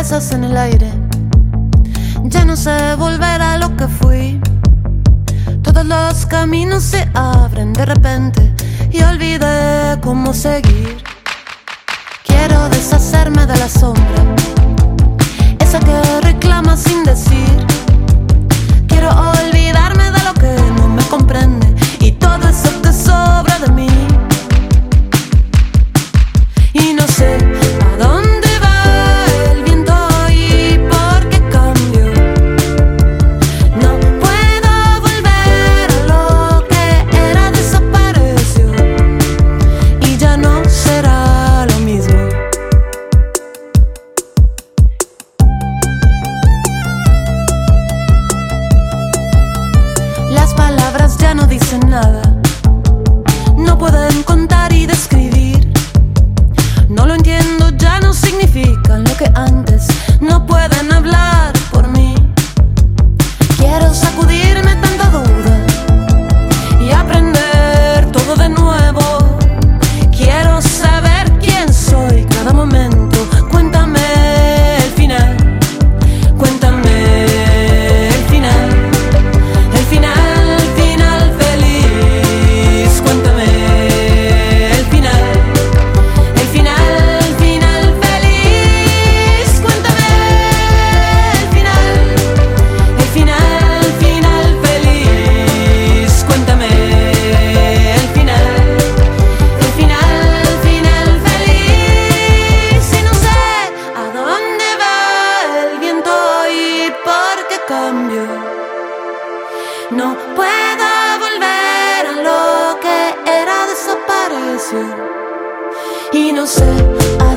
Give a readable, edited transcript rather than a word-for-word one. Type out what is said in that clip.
cabezas en el aire. Ya no sé volver a lo que fui. Todos los caminos se abren de repente y olvidé cómo seguir. Quiero deshacerme de la sombra, esa que reclama sin decir. Quiero olvidarme de lo que no me comprende y todo eso que sobra de mí. Y no sé a dónde va el viento y por qué cambio. No puedo volver a lo que era, desapareció y ya no será lo mismo. Las palabras ya no dicen nada, no pueden contar y describir. No lo entiendo, ya no significan lo que antes. No pueden hablar por mí. Quiero sacudirme tanta duda y aprender todo de nuevo. Quiero saber quién soy cada momento. Cuéntame el final. Cuéntame el final. El final, final feliz. Cuéntame el final. El final, final feliz. Cuéntame el final. El final, final feliz. Cuéntame el final. El final, final feliz. Y no sé a dónde va el viento y por qué cambio. No puedo volver a lo que era, desapareció. Y no sé a